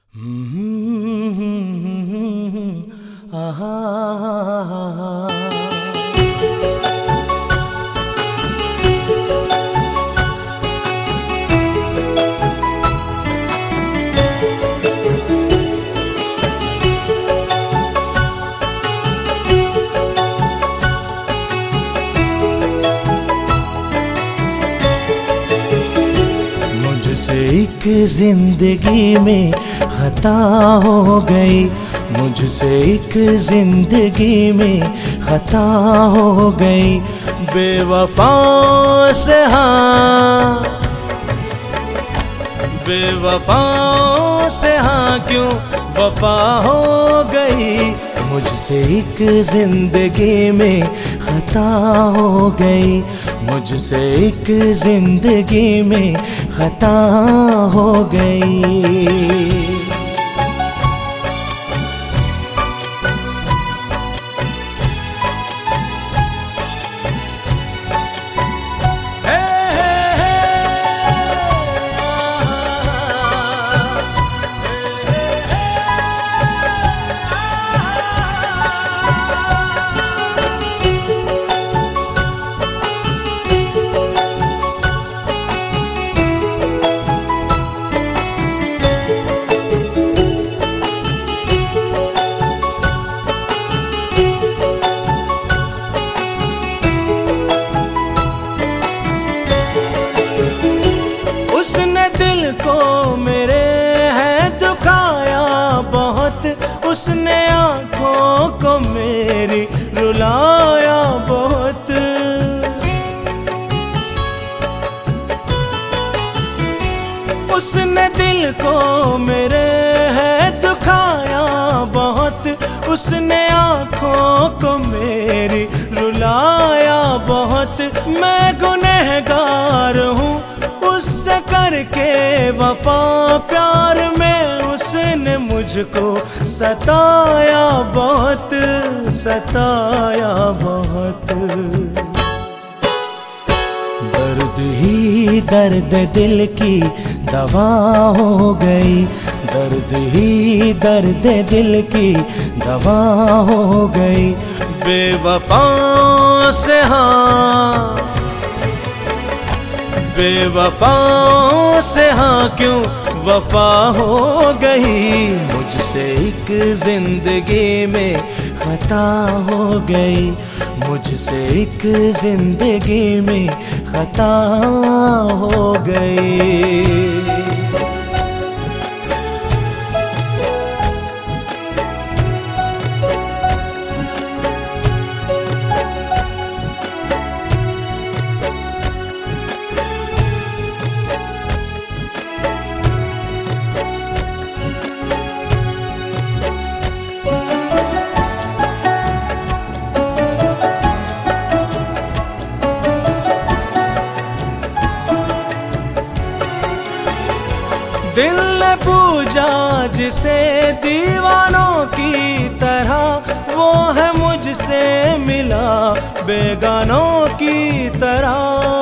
मुझसे एक जिंदगी में खता हो गई, मुझसे एक जिंदगी में खता हो गई। बेवफा से हाँ, बेवफा से हाँ क्यों वफा हो गई। मुझसे एक जिंदगी में खता हो गई, मुझसे एक जिंदगी में खता हो गई। उसने दिल को मेरे है दुखाया बहुत, उसने आंखों को मेरी रुलाया बहुत। उसने दिल को मेरे है दुखाया बहुत, उसने आंखों को मेरी रुलाया बहुत। मैं गुनहगार हूँ उससे करके वफा, प्यार में उसने मुझको सताया बहुत, सताया बहुत। दर्द ही दर्द दिल की दवा हो गई, दर्द ही दर्द दिल की दवा हो गई। बेवफा से हाँ, बेवफा से हाँ क्यों वफा हो गई। मुझसे एक जिंदगी में खता हो गई, मुझसे एक जिंदगी में खता हो गई। दिल ने पूजा जिसे दीवानों की तरह, वो है मुझसे मिला बेगानों की तरह।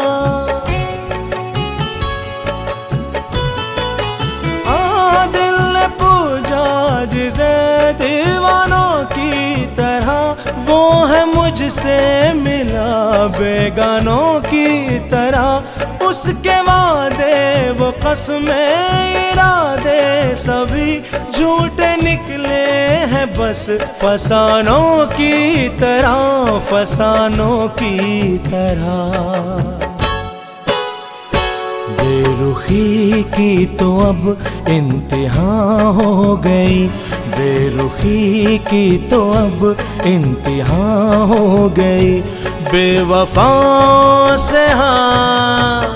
दिल ने पूजा जिसे दीवानों की तरह, वो है मुझसे मिला बेगानों की तरह। उसके वादे वो कसमें इरादे सभी झूठे निकले हैं बस फसानों की तरह, फसानों की तरह। बेरुखी की तो अब इंतहा हो गई, बेरुखी की तो अब इंतहा हो गई। बेवफा से हाँ,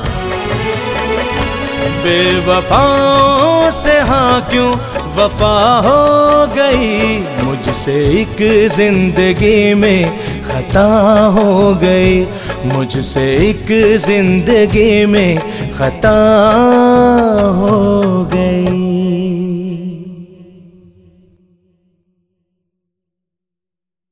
बेवफा से हाँ क्यों वफा हो गई। मुझसे एक जिंदगी में खता हो गई, मुझसे एक जिंदगी में खता हो गई।